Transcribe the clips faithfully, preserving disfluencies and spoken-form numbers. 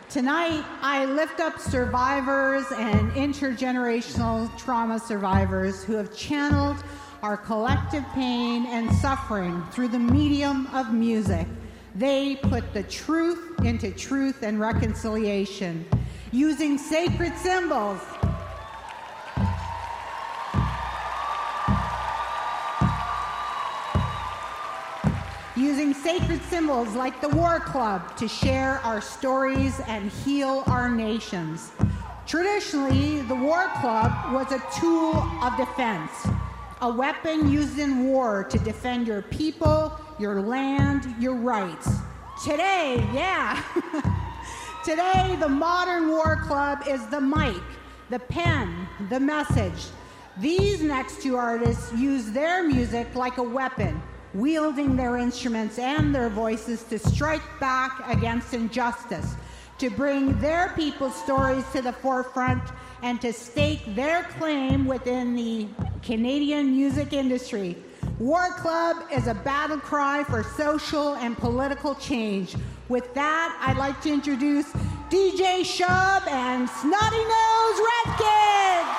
Tonight, I lift up survivors and intergenerational trauma survivors who have channeled our collective pain and suffering through the medium of music. They put the truth into truth and reconciliation, using sacred symbols. Using sacred symbols like the War Club to share our stories and heal our nations. Traditionally, the War Club was a tool of defense, a weapon used in war to defend your people, your land, your rights. Today, yeah, today the modern War Club is the mic, the pen, the message. These next two artists use their music like a weapon, wielding their instruments and their voices to strike back against injustice, to bring their people's stories to the forefront, and to stake their claim within the Canadian music industry. War Club is a battle cry for social and political change. With that, I'd like to introduce D J Shub and Snotty Nose Redkid.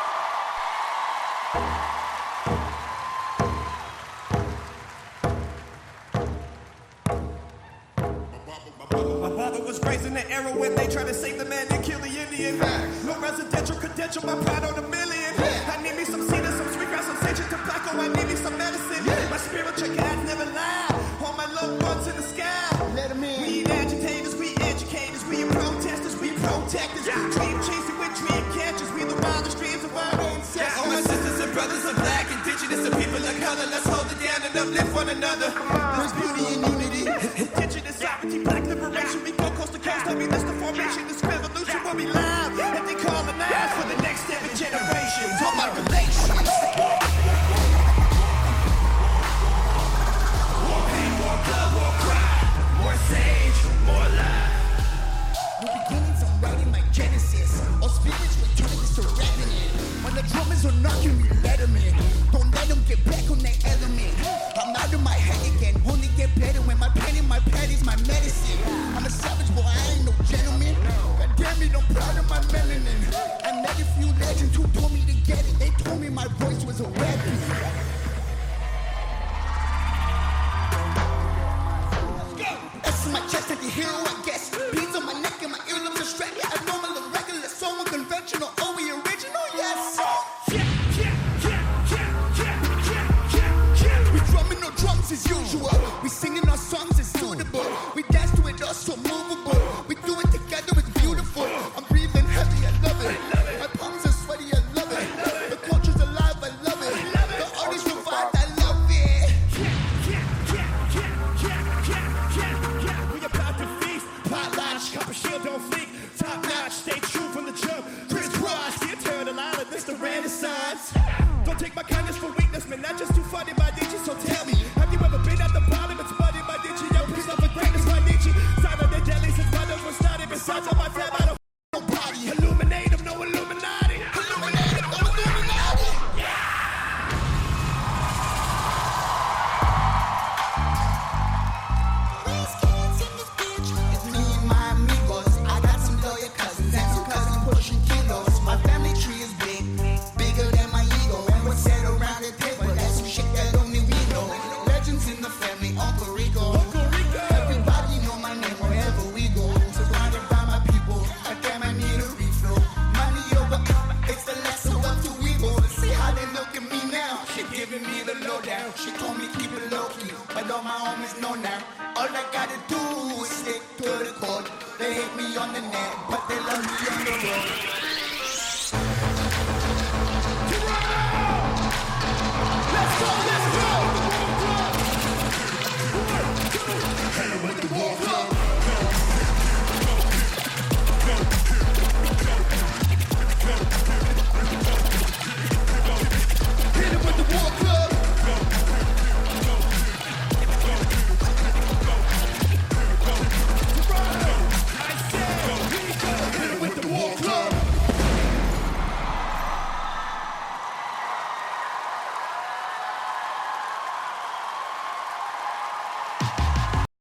Was raised in the era when they tried to save the man and kill the Indian. No residential credential, my pride on a million. I need me some cedar, some sweetgrass, some sage and tobacco. I need me some medicine. My spiritual guides never lie. All my loved ones in the sky. Let them in. We agitators, we educators, we protesters, we protectors. Dream chasing with dream catchers. We the wildest dreams of our ancestors. All my sisters and brothers are black, indigenous, and people of color. Let's hold it down and uplift one another. There's beauty in unity. Indigenous sovereignty, black liberation. We go coast to coast. I mean, that's the formation. This revolution will be live. And they colonize for the next seven generations. All my relations. More pain, more blood, more cry. More sage, more lie. New beginnings, I'm writing my genesis. All spirits returning to revenant. When the drummers are knocking, we let them in. Don't let them get back on their element. I'm out of my head again. Only get better when my pen in my pad is my medicine. I'm a savage boy, I ain't no gentleman. God damn it, I'm proud of my melanin. I met a few legends who told me to get it. They told me my voice was a weapon. S in my chest, like a hero, I guess. Beads on my neck and my earlobes are strapped. Yeah, abnormal, irregular, so unconventional. Oh, we original, yes. We drumming no drums as usual. We singing our songs as suitable. We dance to it, all so movable. We do it together, it's beautiful. I'm breathing heavy, I love it. My palms are sweaty, I love it. The culture's alive, I love it. The artists revived, I love it. We about to feast. Potlatch, copper shield, don't fleek. Top notch, stay true from the jump. Crisscross, the eternal island, this the renaissance. Don't take my kindness for weakness, man. Not just too funny, my D J. So tell me, have you ever been at the bottom? It's muddy, my D J. Yo, peace love for greatness, my D J. Side of the jelly since brothers were started. Besides on my tab, I don't nobody. Illuminate them, no Illuminati. Illuminate them, no Illuminati. These kids in this bitch. It's me and my amigos. I got some loyal cousins and some cousins pushing kilos. My family tree is big, bigger than my ego. And we're set around the table. That's some shit that only we know. Legends in the family, Uncle Rico. Everybody know my name wherever we go. Surrounded by my people. I damn, I need a refill. Money over, it's the lesson of two evil. See how they look at me now. She giving me the lowdown. She told me keep it low key, but all my homies know now. All I gotta do is stick to the code. They hate me on the net, but they love me on the road.